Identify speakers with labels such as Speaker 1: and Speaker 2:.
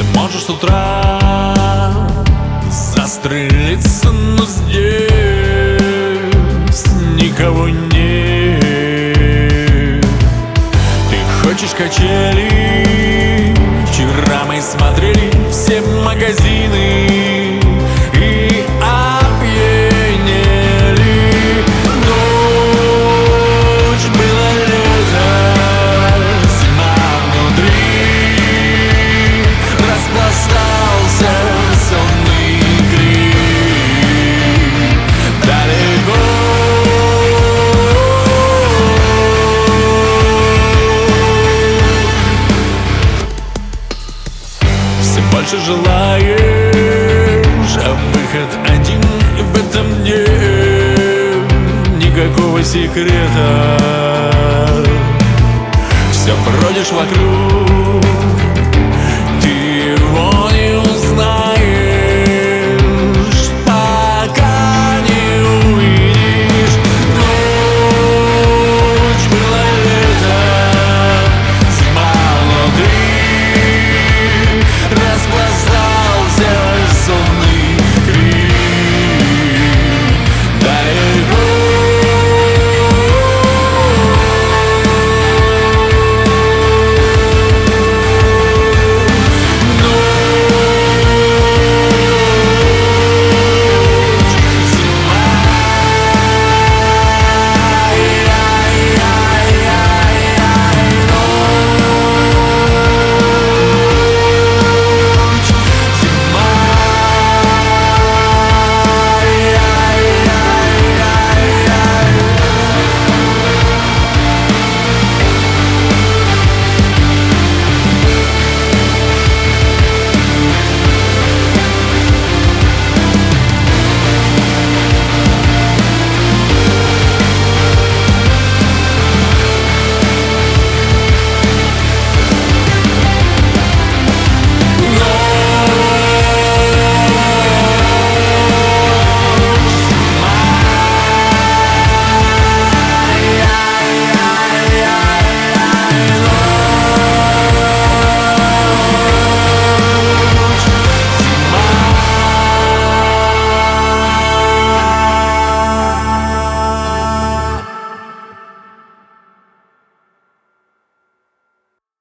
Speaker 1: Можешь с утра застрелиться, но здесь никого нет. Ты хочешь качели? Вчера мы смотрели все магазины и опьянели. Ночь, было лето, зима внутри, распластался сонный крик далеко. Все больше желаешь, а выход один, и в этом нет никакого секрета. Все бродишь вокруг,